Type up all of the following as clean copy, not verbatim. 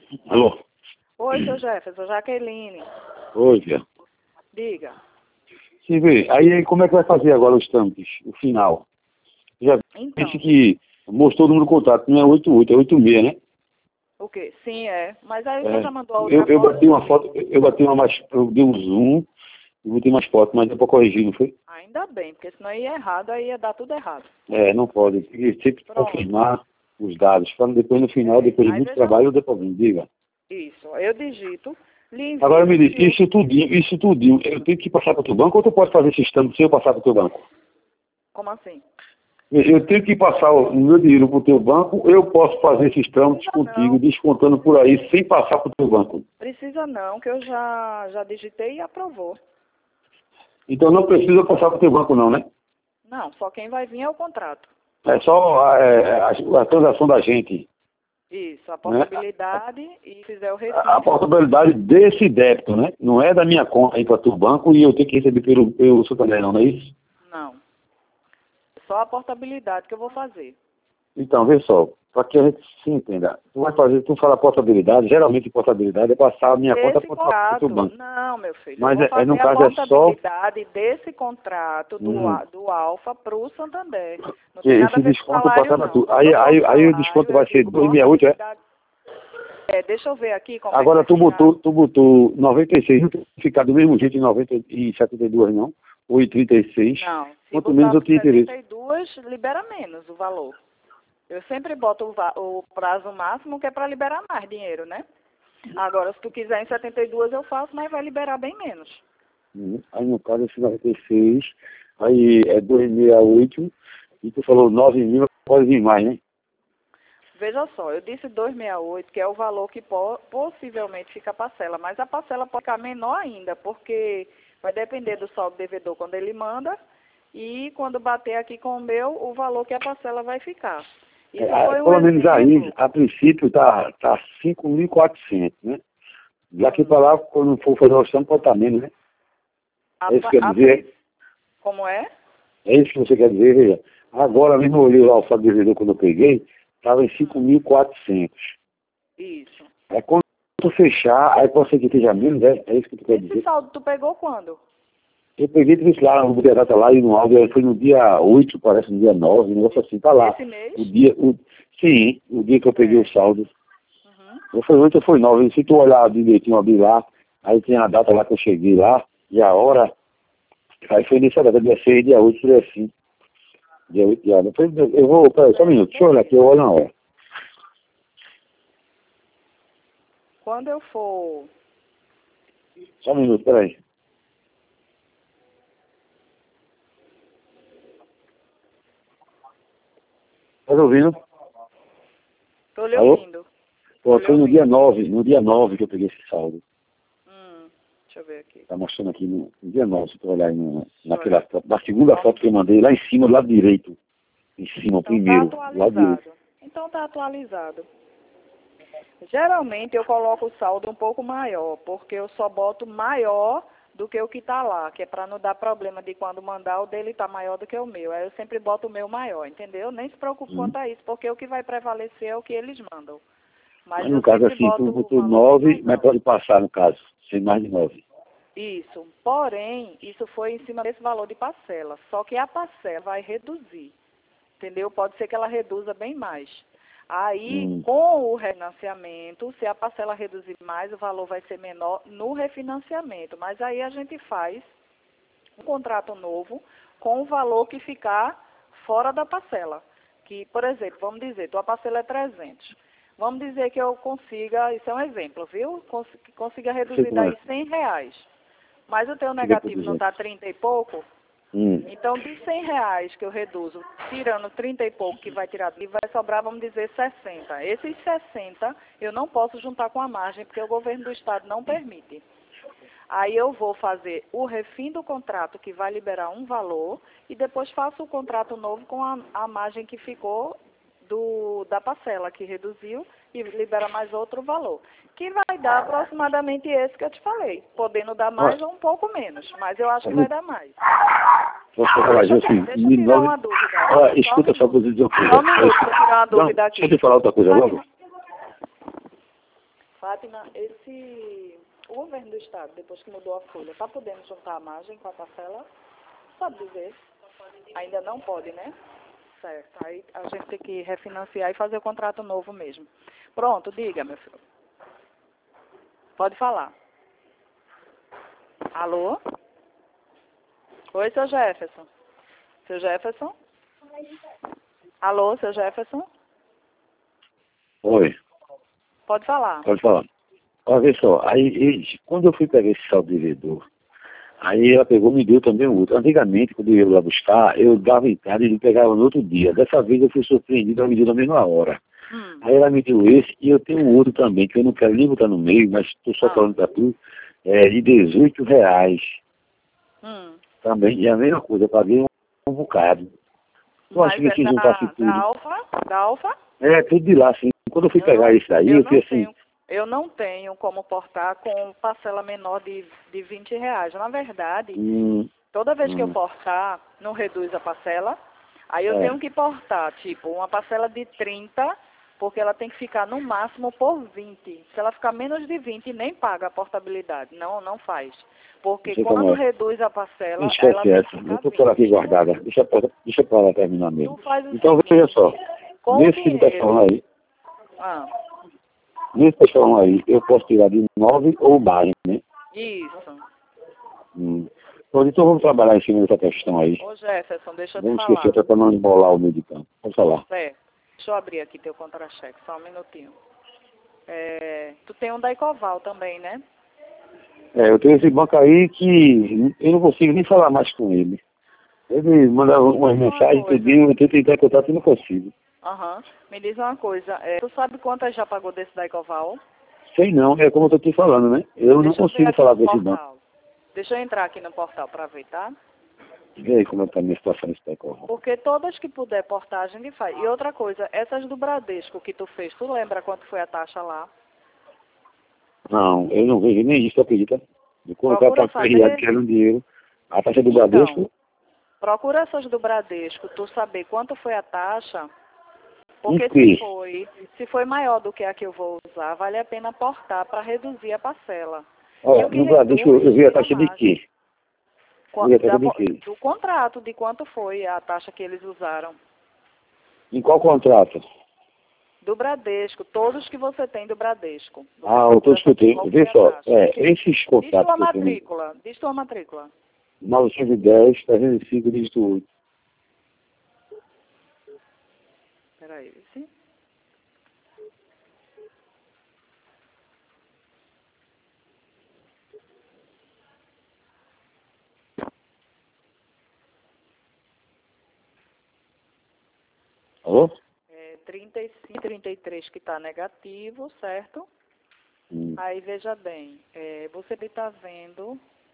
Alô? Oi, seu Jefferson, Jaqueline. Oi, Fia. Diga. Sim, vê. Aí como é que vai fazer agora os trâmites, o final? Já Então, disse que mostrou o número do contato, não é 88, é 86, né? o quê? Sim, é. Mas aí você É. já mandou a outra Eu foto? bati uma foto, eu dei um zoom, eu botei mais fotos, mas deu pra corrigir, não foi? Ainda bem, porque senão ia errado, aí ia dar tudo errado. É, não pode. Tem que sempre Pronto. confirmar os dados, para depois no final, depois de Aí muito veja trabalho, dê problema. Diga. isso. Eu digito, lhe envio Agora me diz, esse isso tudinho, eu tenho que passar para o teu banco ou tu pode fazer esse estampo sem eu passar para o teu banco? Como assim? Eu tenho que passar o meu dinheiro para o teu banco, eu posso fazer esses trâmites Precisa contigo, não. descontando por aí, sem passar para o teu banco. Precisa não, que eu já digitei e aprovou. Então não precisa passar para o teu banco não, né? Não, só quem vai vir é o contrato. É só a transação da gente, Isso, a né? portabilidade e fizer o A refis. portabilidade desse débito, né? Não é da minha conta aí para o teu banco e eu tenho que receber pelo Santander, não é isso? Não. Só a portabilidade que eu vou fazer. Então, vê só, para que a gente se entenda, tu fala portabilidade, geralmente portabilidade é passar a minha conta Desse para o teu contrato, banco. não, meu filho, eu Mas vou no fazer a caso é só portabilidade desse contrato do Alfa para o Santander. Não que tem nada a esse ver com desconto salário, passa para não. tu. Quando eu boto Aí o desconto salário, eu vai ser digo 268, é? portabilidade. Deixa eu ver aqui como é que Agora vai ficar. tu botou 96, não tem que ficar do mesmo jeito em 90 e 72 não? Ou em 36. Não, se Quanto menos botar eu para tinha interesse. 72, libera menos o valor. Eu sempre boto o prazo máximo que é para liberar mais dinheiro, né? Agora, se tu quiser em 72 eu faço, mas vai liberar bem menos. Aí no caso esse 96, aí é 268, e tu falou 9 mil, pode vir mais, né? Veja só, eu disse 268, que é o valor que possivelmente fica a parcela, mas a parcela pode ficar menor ainda, porque vai depender do saldo devedor quando ele manda e quando bater aqui com o meu, o valor que a parcela vai ficar. Isso foi um Pelo menos aí, exemplo. a princípio, tá 5.400, né? Daqui para lá, quando for fazer o orçamento, pode estar menos, né? É isso que quer dizer? Como é? É isso que você quer dizer, veja. Agora mesmo eu olhei lá o saldo devedor quando eu peguei, estava em 5.400. Isso. Aí quando tu fechar, aí pode ser que esteja menos, é isso que tu quer Esse dizer? saldo tu pegou quando? Eu peguei tudo isso lá, eu botei a data lá e no áudio, aí foi no dia 8, parece, no dia 9, um negócio assim, tá lá. Esse mês? Sim, o dia que eu peguei o saldo. Uhum. Ou foi 8 ou foi 9, se tu olhar direitinho, abrir lá, aí tem a data lá que eu cheguei lá, e a hora, aí foi nessa data, dia 6, dia 8, foi assim. Dia 8, dia 9. Eu vou, peraí, só um minuto, deixa eu olhar aqui, eu olho na hora. Quando eu for... Só um minuto, peraí. Tá me ouvindo? Tô lhe Alô? ouvindo. Pô, Tô lhe foi no dia ouvindo. 9, no dia 9 que eu peguei esse saldo. Deixa eu ver aqui. Tá mostrando aqui no dia 9, se tu olhar aí naquela Olha. foto, na segunda foto que eu mandei, lá em cima, do lado direito. Em cima, o Então primeiro, tá do lado direito. atualizado. Então tá atualizado. Geralmente eu coloco o saldo um pouco maior, porque eu só boto maior do que o que tá lá, que é para não dar problema de quando mandar o dele tá maior do que o meu. Aí eu sempre boto o meu maior, entendeu? Nem se preocupe quanto a isso, porque o que vai prevalecer é o que eles mandam. Mas Mas eu no caso sempre assim, boto tu o botou valor bem 9, mais mas alto. pode passar no caso, sem mais de 9. Isso. Porém, isso foi em cima desse valor de parcela. Só que a parcela vai reduzir. Entendeu? Pode ser que ela reduza bem mais. Aí, com o refinanciamento, se a parcela reduzir mais, o valor vai ser menor no refinanciamento. Mas aí a gente faz um contrato novo com o valor que ficar fora da parcela. Que, por exemplo, vamos dizer, tua parcela é 300. Vamos dizer que eu consiga, isso é um exemplo, viu? Que consiga reduzir daí R$ 100. Mas o teu negativo não está 30 e pouco? Então, de R$ 100 que eu reduzo, tirando 30 e pouco que vai tirar dali, vai sobrar, vamos dizer, 60. Esses 60 eu não posso juntar com a margem, porque o governo do estado não permite. Aí eu vou fazer o refim do contrato, que vai liberar um valor, e depois faço o contrato novo com a margem que ficou da parcela, que reduziu, e libera mais outro valor. Que vai dar aproximadamente esse que eu te falei, podendo dar mais ou um pouco menos, mas eu acho que vai dar mais. Posso falar, Deixa assim, eu tirar uma dúvida. escuta só para dizer uma coisa. Só um minuto, deixa eu tirar uma dúvida aqui. Deixa eu te falar outra coisa logo. Fátima, o governo do estado, depois que mudou a folha, está podendo juntar a margem com a parcela? Sabe dizer? Ainda não pode, né? Certo. Aí a gente tem que refinanciar e fazer o contrato novo mesmo. Pronto, diga, meu filho. Pode falar. Alô? Oi, seu Jefferson. Seu Jefferson? Alô, seu Jefferson? Oi, Pode falar. pode falar. Olha, vê só, quando eu fui pegar esse saldo devedor, aí ela pegou e me deu também o outro. Antigamente, quando eu ia lá buscar, eu dava entrada e ele pegava no outro dia. Dessa vez eu fui surpreendido, ela me deu na mesma hora. Aí ela me deu esse e eu tenho um outro também, que eu não quero nem botar no meio, mas estou só falando para tu, de R$ 18. Também, e a mesma coisa, eu paguei um bocado. Tu acha Mas que se é juntasse tudo? da Alfa? É, tudo de lá, assim. Quando eu fui pegar isso daí, eu fiz assim. Eu não tenho como portar com parcela menor de R$ 20. Na verdade, toda vez que eu portar, não reduz a parcela. Aí eu tenho que portar, tipo, uma parcela de 30, porque ela tem que ficar no máximo por 20. Se ela ficar menos de 20, nem paga a portabilidade. Não faz. Porque quando reduz a parcela, ela tem que Esquece essa. ficar Eu tô por 20. aqui guardada. Deixa pra ela terminar mesmo. Tu faz o Então seguinte, veja só. com Nesse que tu tá falando aí, nesse que tu tá falando aí, eu posso tirar de 9 ou mais, né? Isso. Bom, então vamos trabalhar em cima dessa questão aí. Ô Jefferson, deixa eu te Vamos falar. esquecer até para não embolar o meio de campo. Pode falar. Deixa eu abrir aqui teu contra-cheque, só um minutinho. Tu tem um da Ecoval também, né? Eu tenho esse banco aí que eu não consigo nem falar mais com ele. Ele manda umas mensagens, eu tento entrar em contato e não consigo. Me diz uma coisa, tu sabe quantas já pagou desse da Ecoval? Sei não, é como eu tô te falando, né? Eu não consigo falar com esse banco. Deixa eu entrar aqui no portal para ver, tá? Vê aí como é que tá a minha situação nesse Ecoval. Porque todas que puder portar, a gente faz. E outra coisa, essas do Bradesco que tu fez, tu lembra quanto foi a taxa lá? Não, eu não vejo nem isso, acredita? De colocar para feriado querendo dinheiro. A taxa do Bradesco. Procura essas do Bradesco, tu saber quanto foi a taxa. Porque se foi maior do que a que eu vou usar, vale a pena portar para reduzir a parcela. No Bradesco eu vi a taxa de quê? Do contrato, de quanto foi a taxa que eles usaram. Em qual contrato? Do Bradesco, todos que você tem do Bradesco. Todos que eu tenho. Vê só, esses contratos que eu tenho. Diz tua matrícula. 910, 305, dígito 8. Peraí, sim. Alô? 35, 33 que está negativo, certo? Aí veja bem, você está vendo.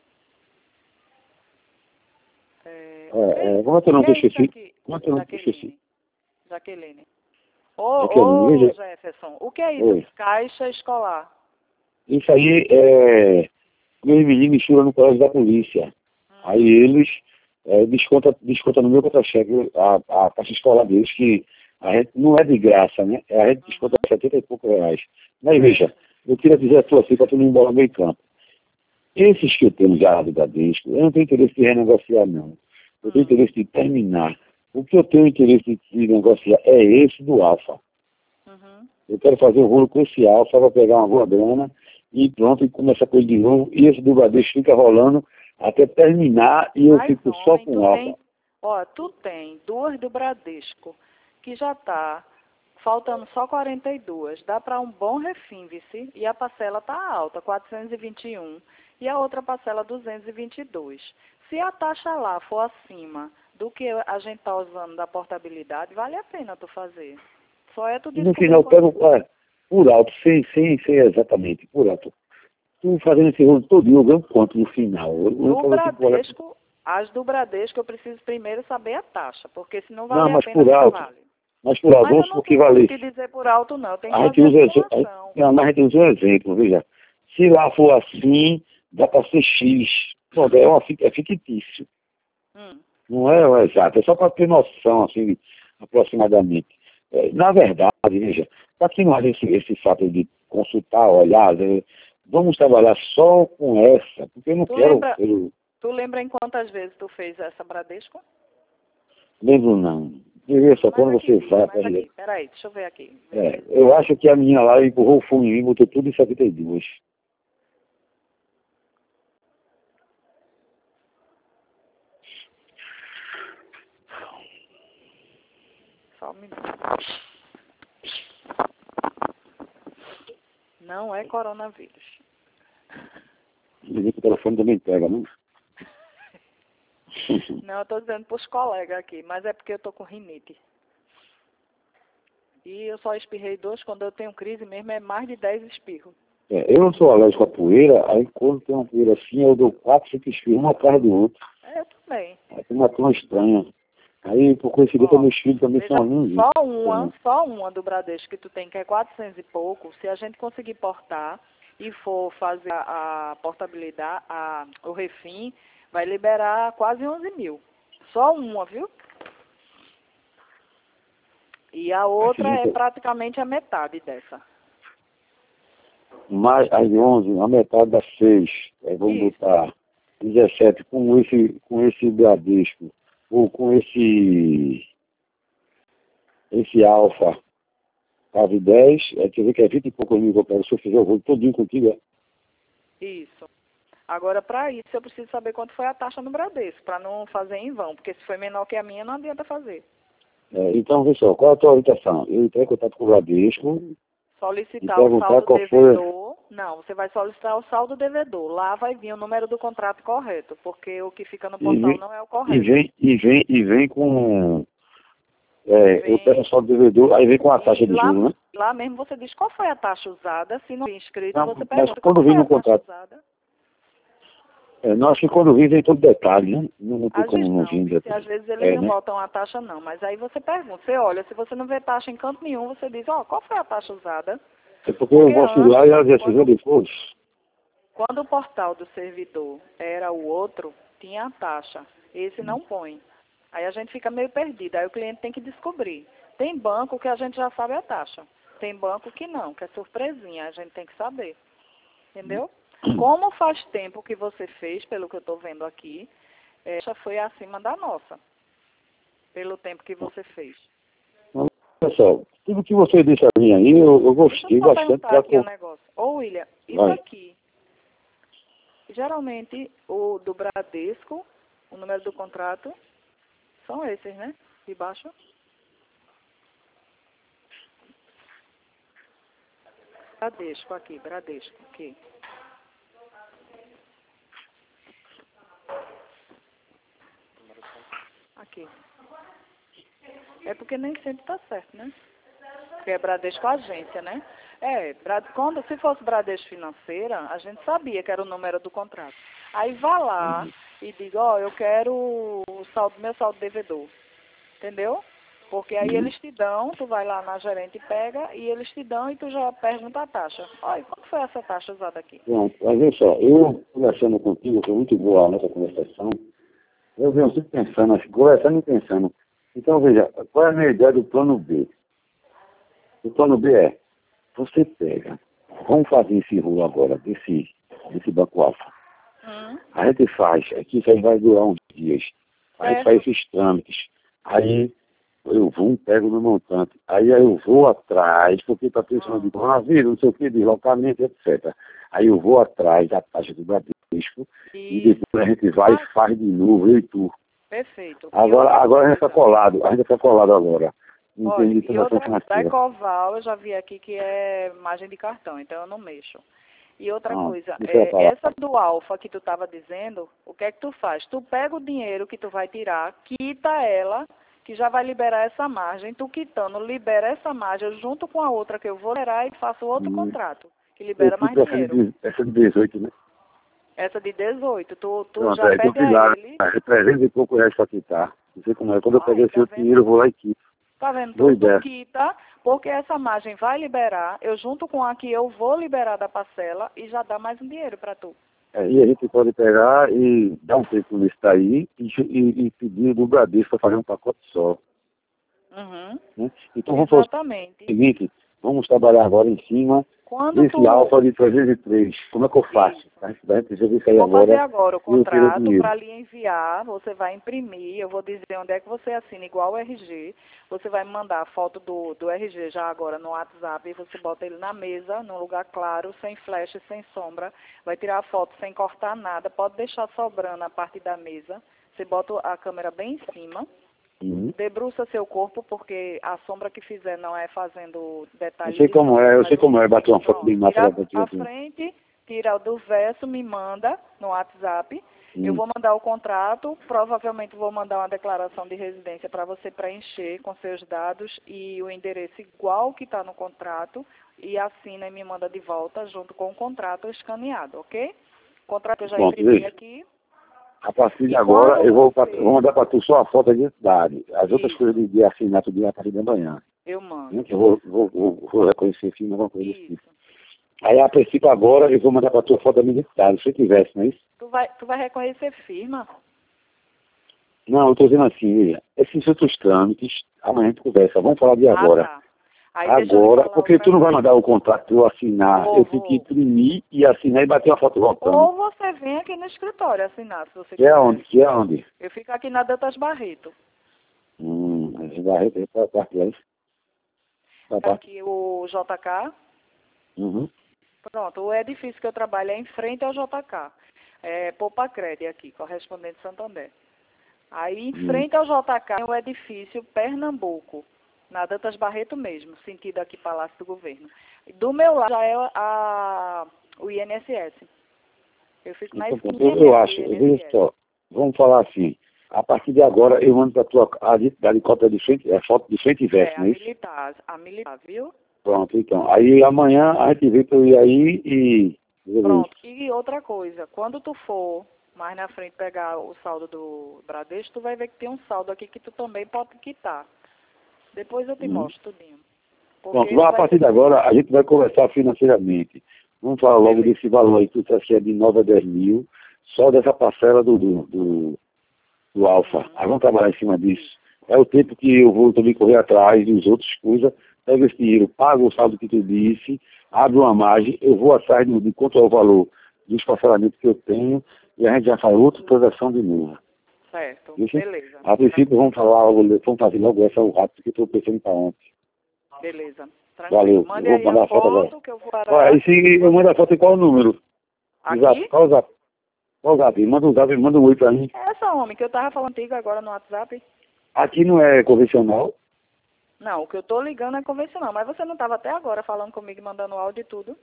Como é teu nome? Eu esqueci. Como é teu nome? Eu esqueci. Jaqueline. Ô, Jefferson, o que é isso? Oi. Caixa escolar. Isso aí meus meninos misturam no colégio da polícia. Aí eles desconta no meu contra-cheque a taxa escolar deles, que a gente não é de graça, né? A gente desconta 70 e poucos reais. Mas veja, eu queria dizer a tua assim, para tu não embolar meio campo. Esses que eu tenho já do Bradesco, eu não tenho interesse de renegociar, não. Eu tenho interesse de terminar. O que eu tenho interesse de negociar é esse do Alfa. Eu quero fazer o rolo com esse Alfa para pegar uma boa grana e pronto, e começar a coisa de novo. E esse do Bradesco fica rolando até terminar e eu fico só com o Alfa. Tu tem duas do Bradesco, que já está faltando só 42. Dá para um bom refim, vice, e a parcela está alta, 421. E a outra parcela 222. Se a taxa lá for acima do que a gente está usando da portabilidade, vale a pena tu fazer. Só é tu descobrir. No final, eu pego por alto, sem exatamente, por alto. Tu fazendo esse rolo todo, eu ganho quanto no final? No Bradesco, as do Bradesco, eu preciso primeiro saber a taxa, porque se não vale a pena, não vale. Mas por alto, vamos supor que vale. Não, não te dizer por alto, não. Tem que mas a gente usa um exemplo, veja. Se lá for assim, dá para ser X. Pronto, é fictício. Não é o exato, é só para ter noção, assim, aproximadamente. Na verdade, veja, para que não haja esse fato de consultar, olhar, vamos trabalhar só com essa, porque eu não quero... Tu lembra em quantas vezes tu fez essa Bradesco? Lembro não. Veja só, quando você vai... Peraí, deixa eu ver aqui. Eu acho que a menina lá empurrou o fumo em mim, botou tudo em 72. Só um minuto. Não é coronavírus. E o telefone também pega, não? Não, eu estou dizendo para os colegas aqui, mas é porque eu estou com rinite. E eu só espirrei 2, quando eu tenho crise mesmo é mais de 10 espirros. Eu não sou alérgico à poeira, aí quando tem uma poeira assim, eu dou 4, 5 espirros, um atrás do outro. Eu também. Aí tem uma turma estranha. Aí, por coincidência, meus filhos também são alunos. Só uma do Bradesco que tu tem, que é 400 e pouco, se a gente conseguir portar e for fazer a portabilidade, o refim, vai liberar quase 11 mil. Só uma, viu? E a outra é praticamente a metade dessa. Mais as 11, a metade das 6. Aí vamos botar 17 com esse Bradesco, ou com esse Alfa, cabe 10, quer dizer que é 20 e poucos mil que eu quero. Se eu fizer o rolo todinho contigo, Isso. Agora, para isso, eu preciso saber quanto foi a taxa no Bradesco, para não fazer em vão, porque se foi menor que a minha, não adianta fazer. Então, vê só, qual é a tua orientação? Eu entrei em contato com o Bradesco. Solicitar o saldo devedor. Não, você vai solicitar o saldo devedor. Lá vai vir o número do contrato correto, porque o que fica no portal não é o correto. E vem com... eu peço o saldo devedor, aí vem com a taxa de juros, né? Lá mesmo você diz qual foi a taxa usada, se não é inscrito, não, você pergunta quando vem no contrato. Não, acho que quando vem todo detalhe, né? Não tem como não vir detalhe. Às vezes eles não botam a taxa não, mas aí você pergunta, você olha, se você não vê taxa em canto nenhum, você diz, qual foi a taxa usada? É porque eu vou lá e ela decidiu depois. Quando o portal do servidor era o outro, tinha a taxa. Esse não põe. Aí a gente fica meio perdido, aí o cliente tem que descobrir. Tem banco que a gente já sabe a taxa. Tem banco que não, que é surpresinha, a gente tem que saber. Entendeu? Como faz tempo que você fez, pelo que eu estou vendo aqui, essa foi acima da nossa, pelo tempo que você fez. Pessoal, tudo que você disse a mim aí, eu gostei bastante. Aqui um negócio. William, isso aqui, geralmente o do Bradesco, o número do contrato, são esses, né? De baixo. Bradesco aqui. Aqui. É porque nem sempre está certo, né? Porque é Bradesco agência, né? Se fosse Bradesco financeira, a gente sabia que era o número do contrato. Aí vá lá e diga, eu quero meu saldo devedor. Entendeu? Porque aí eles te dão, tu vai lá na gerente e pega, e eles te dão e tu já pergunta a taxa. Olha, quanto foi essa taxa usada aqui? Pronto, mas veja só, eu conversando contigo, foi muito boa a nossa conversação. Eu venho sempre pensando, conversando e pensando. Então, veja, qual é a minha ideia do plano B? O plano B é, você pega, vamos fazer esse rolo agora, desse Banco Alfa. A gente faz, aqui isso aí vai durar uns dias. Aí faz esses trâmites. Aí eu vou, pego no montante. Aí eu vou atrás, porque está precisando de coronavírus, não sei o que, deslocamento, etc. Aí eu vou atrás da taxa do Bradesco e depois a gente vai e faz de novo, eu e tu. Perfeito. Agora a gente está colado, agora. Olha, e outra coisa, da Ecoval, eu já vi aqui que é margem de cartão, então eu não mexo. E outra coisa, essa do Alfa que tu estava dizendo, o que é que tu faz? Tu pega o dinheiro que tu vai tirar, quita ela, que já vai liberar essa margem, tu quitando, libera essa margem junto com a outra que eu vou liberar e faço outro contrato, que libera mais dinheiro. Essa de 18, né? Essa de 18, tu pronto, já pega ele... É 300 e pouco reais para quitar. Não sei como é. Quando eu peguei esse outro dinheiro, eu vou lá e quito. Tá vendo? Tu quita, porque essa margem vai liberar, eu junto com a que eu vou liberar da parcela e já dá mais um dinheiro para tu. E a gente pode pegar e dar um tempo nisso daí e pedir do Bradesco para fazer um pacote só. Né? Então vamos fazer o seguinte, Vamos trabalhar agora em cima desse Alfa de 303. Como é que eu faço? A gente resolver isso aí agora. Vou fazer agora agora o contrato para lhe enviar. Você vai imprimir. Eu vou dizer onde é que você assina igual o RG. Você vai me mandar a foto do RG já agora no WhatsApp. E você bota ele na mesa, num lugar claro, sem flash, sem sombra. Vai tirar a foto sem cortar nada. Pode deixar sobrando a parte da mesa. Você bota a câmera bem em cima. Debruça seu corpo, porque a sombra que fizer não é fazendo detalhes. Eu sei como é, bater uma foto bem massa. Tira a frente, tira do verso, me manda no WhatsApp. Eu vou mandar o contrato, provavelmente vou mandar uma declaração de residência para você preencher com seus dados e o endereço igual que está no contrato, e assina e me manda de volta junto com o contrato escaneado, ok? O contrato eu já imprimi aqui. A partir de agora, eu vou mandar para tu só a foto da identidade. As outras coisas de assinar tudo a partir da manhã. Eu mando. Eu vou reconhecer filme, alguma coisa desse tipo. Aí, a princípio, agora, eu vou mandar para tu a foto da minha identidade, se eu tivesse, não é isso? Tu vai reconhecer firma? Não, eu estou dizendo assim, Miriam, esses outros trâmites, amanhã a gente conversa. Vamos falar de agora. Tá. Aí, agora, porque tu não vai mandar o contrato para eu assinar, eu tenho que imprimir e assinar e bater uma foto voltando. Ou você vem aqui no escritório assinar, se você quiser. Que é onde? Eu fico aqui na Dantas Barreto. Barreto, para parte lá. Aqui o JK. Pronto, o edifício que eu trabalho é em frente ao JK. É Poupa Crédito aqui, correspondente Santander. Aí, em frente ao JK, é o edifício Pernambuco. Na Dantas Barreto mesmo, sentido aqui Palácio do Governo. Do meu lado já é o INSS. Eu fico na esquina. Eu acho, veja só, vamos falar assim, a partir de agora eu mando para tua a cópia de frente, a foto de frente e verso, não é isso? A militar, viu? Pronto, então. Aí amanhã a gente vê para eu ir aí e... Pronto, e outra coisa, quando tu for mais na frente pegar o saldo do Bradesco, tu vai ver que tem um saldo aqui que tu também pode quitar. Depois eu te mostro tudinho. Pronto, a partir de agora a gente vai conversar financeiramente. Vamos falar logo desse valor aí que tu disse que é de 9 a 10 mil, só dessa parcela do Alfa. Aí vamos trabalhar em cima disso. É o tempo que eu vou também correr atrás dos outros coisas, pego esse dinheiro, pago o saldo que tu disse, abro uma margem, eu vou atrás de quanto é o valor dos parcelamentos que eu tenho e a gente já faz outra transação de novo. Certo, Deixa? Beleza. A princípio vamos fazer logo essa rápido que eu estou pensando para ontem. Beleza. Tranquilo. Valeu. Mande Eu aí vou mandar a a foto agora. Que eu vou parar. E se eu mando a foto em qual número? Aqui? Exato. Qual o zap? Qual o zap? Manda um zap, manda um oi para mim. Essa homem que eu tava falando contigo agora no WhatsApp. Aqui não é convencional? Não, o que eu tô ligando é convencional, mas você não tava até agora falando comigo, mandando áudio e tudo.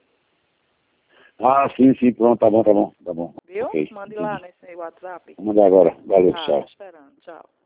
Ah, sim, pronto, tá bom. Viu? Okay. Mande lá nesse WhatsApp. Vou mandar agora. Valeu, tchau. Esperando, tchau.